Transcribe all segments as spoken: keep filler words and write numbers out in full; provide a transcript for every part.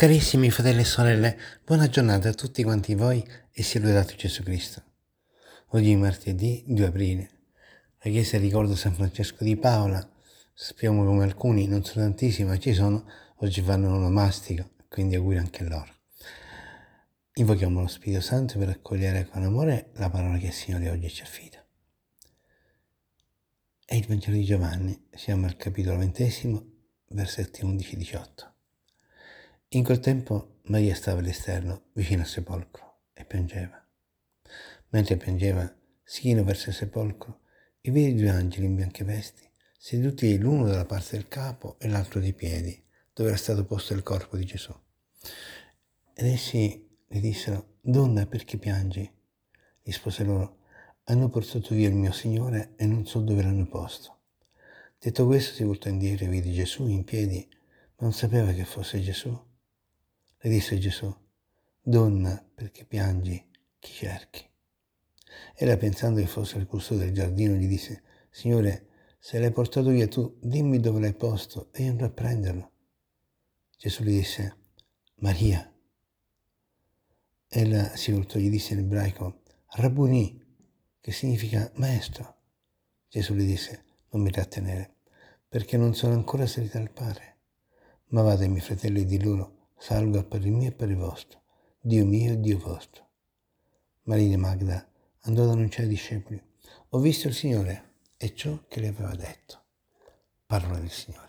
Carissimi fratelli e sorelle, buona giornata a tutti quanti voi e sia lodato Gesù Cristo. Oggi è martedì due aprile. La Chiesa ricorda San Francesco di Paola. Sappiamo come alcuni, non sono tantissimi, ma ci sono, oggi fanno l'onomastico, quindi auguri anche a loro. Invochiamo lo Spirito Santo per accogliere con amore la parola che il Signore oggi ci affida. È il Vangelo di Giovanni, siamo al capitolo ventesimo, versetti undici diciotto. In quel tempo Maria stava all'esterno, vicino al sepolcro, e piangeva. Mentre piangeva, si chinò verso il sepolcro e vide due angeli in bianche vesti, seduti l'uno dalla parte del capo e l'altro dei piedi, dove era stato posto il corpo di Gesù. Ed essi le dissero: «Donna, perché piangi?» Rispose loro: «Hanno portato via il mio Signore e non so dove l'hanno posto». Detto questo si voltò indietro e vide Gesù in piedi, ma non sapeva che fosse Gesù. Le disse Gesù: «Donna, perché piangi? Chi cerchi?» Ella, pensando che fosse il custode del giardino, gli disse: «Signore, se l'hai portato via tu, dimmi dove l'hai posto e io andrò a prenderlo». Gesù gli disse: «Maria». Ella si voltò e gli disse in ebraico: «Rabbuni», che significa maestro. Gesù le disse: «Non mi trattenere, perché non sono ancora salita al Padre, ma vado ai miei fratelli e di loro: salgo per il mio e per il vostro, Dio mio e Dio vostro». Maria Magda andò ad annunciare ai discepoli: «Ho visto il Signore», e ciò che le aveva detto. Parola del Signore.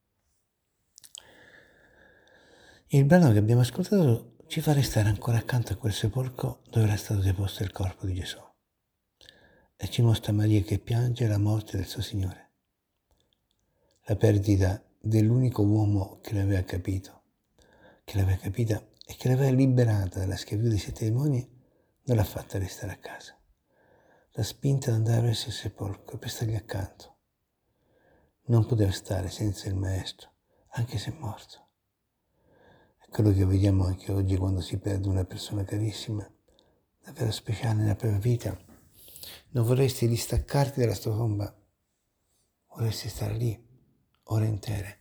Il brano che abbiamo ascoltato ci fa restare ancora accanto a quel sepolcro dove era stato deposto il corpo di Gesù e ci mostra Maria che piange la morte del suo Signore, la perdita dell'unico uomo che l'aveva capito, che l'aveva capita e che l'aveva liberata dalla schiavitù dei sette demoni. Non l'ha fatta restare a casa, l'ha spinta ad andare verso il sepolcro per stargli accanto. Non poteva stare senza il Maestro, anche se è morto. È quello che vediamo anche oggi quando si perde una persona carissima, davvero speciale nella propria vita. Non vorresti distaccarti dalla tua tomba, vorresti stare lì ore intere.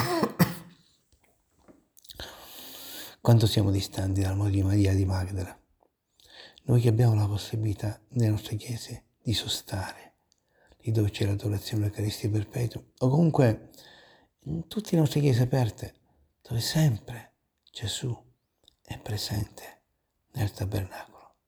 Quanto siamo distanti dall'amore di Maria di Magdala. Noi che abbiamo la possibilità nelle nostre chiese di sostare, lì dove c'è l'adorazione all'Eucaristia perpetua, o comunque in tutte le nostre chiese aperte, dove sempre Gesù è presente nel tabernacolo.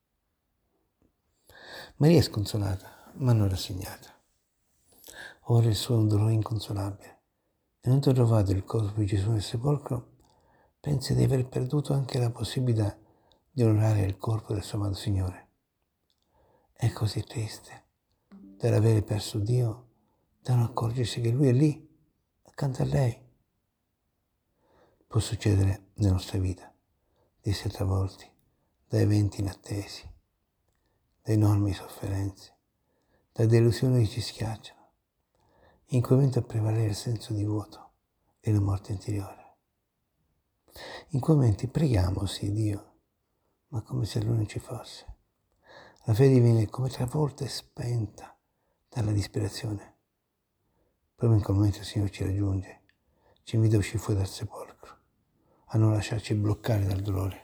Maria è sconsolata, ma non rassegnata. Ora il suo dolore inconsolabile. Tenuto trovato il corpo di Gesù nel sepolcro, pensa di aver perduto anche la possibilità di onorare il corpo del suo amato Signore. È così triste dall'avere perso Dio, da non accorgersi che Lui è lì, accanto a lei. Può succedere nella nostra vita di essere travolti da eventi inattesi, da enormi sofferenze, da delusioni che ci schiacciano. In quel momento a prevalere il senso di vuoto e la morte interiore. In quei momenti preghiamo, sì, Dio, ma come se Lui non ci fosse. La fede viene come travolta e spenta dalla disperazione. Proprio in quel momento il Signore ci raggiunge, ci invita a uscire fuori dal sepolcro, a non lasciarci bloccare dal dolore.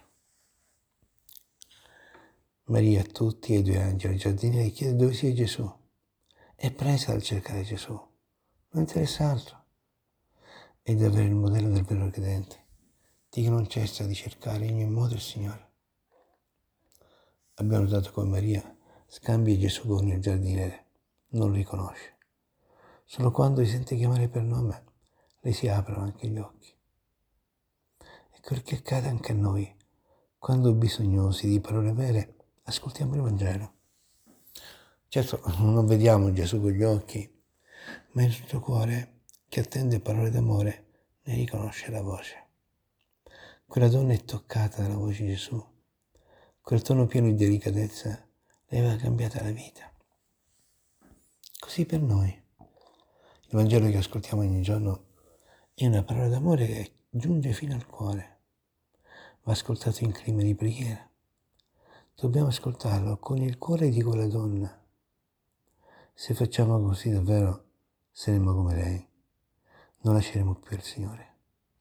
Maria a tutti e ai due angeli giardinieri chiede dove sia Gesù. È presa dal cercare Gesù, non interessa altro. È davvero il modello del vero credente, di che non cessa di cercare in ogni modo il Signore. Abbiamo notato come Maria scambia Gesù con il giardiniere, non lo riconosce. Solo quando si sente chiamare per nome le si aprono anche gli occhi. È quel che accade anche a noi, quando bisognosi di parole vere ascoltiamo il Vangelo. Certo, non vediamo Gesù con gli occhi, ma il nostro cuore, che attende parole d'amore, ne riconosce la voce. Quella donna è toccata dalla voce di Gesù. Quel tono pieno di delicatezza le aveva cambiata la vita. Così per noi. Il Vangelo che ascoltiamo ogni giorno è una parola d'amore che giunge fino al cuore. Va ascoltato in clima di preghiera. Dobbiamo ascoltarlo con il cuore di quella donna. Se facciamo così davvero saremo come lei. Non lasceremo più il Signore.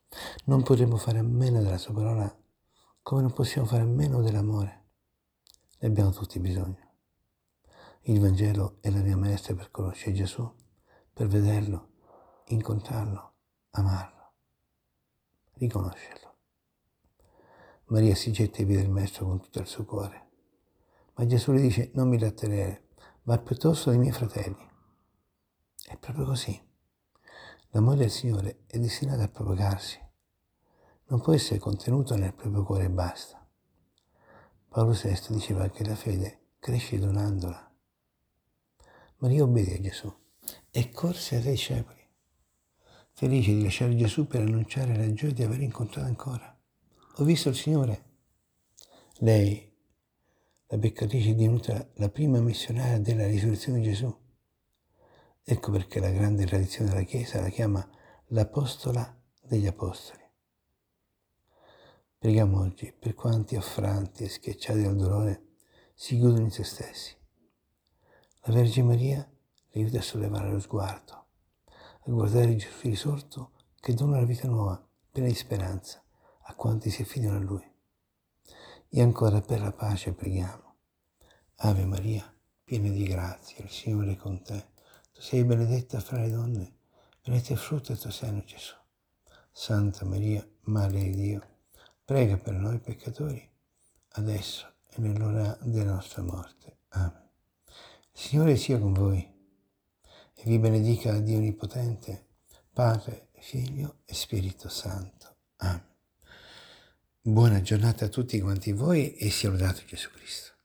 Non potremo fare a meno della sua parola, come non possiamo fare a meno dell'amore. Ne abbiamo tutti bisogno. Il Vangelo è la via maestra per conoscere Gesù, per vederlo, incontrarlo, amarlo, riconoscerlo. Maria si getta ai piedi del Maestro con tutto il suo cuore, ma Gesù le dice: non mi trattenere, va piuttosto dai miei fratelli. È proprio così. L'amore del Signore è destinato a propagarsi, non può essere contenuto nel proprio cuore e basta. Paolo sesto diceva che la fede cresce donandola. Maria obbedì a Gesù e corse ai discepoli, felice di lasciare Gesù per annunciare la gioia di aver incontrato ancora. Ho visto il Signore. Lei, la peccatrice, è divenuta la prima missionaria della risurrezione di Gesù. Ecco perché la grande tradizione della Chiesa la chiama l'apostola degli apostoli. Preghiamo oggi per quanti affranti e schiacciati dal dolore si chiudono in se stessi. La Vergine Maria li aiuta a sollevare lo sguardo, a guardare Gesù risorto che dona la vita nuova, piena di speranza, a quanti si affidano a Lui. E ancora per la pace preghiamo. Ave Maria, piena di grazia, il Signore è con te. Tu sei benedetta fra le donne, benedetto è il frutto del tuo seno, Gesù. Santa Maria, Madre di Dio, prega per noi peccatori, adesso e nell'ora della nostra morte. Amen. Il Signore sia con voi e vi benedica Dio Onnipotente, Padre, Figlio e Spirito Santo. Amen. Buona giornata a tutti quanti voi e sia lodato Gesù Cristo.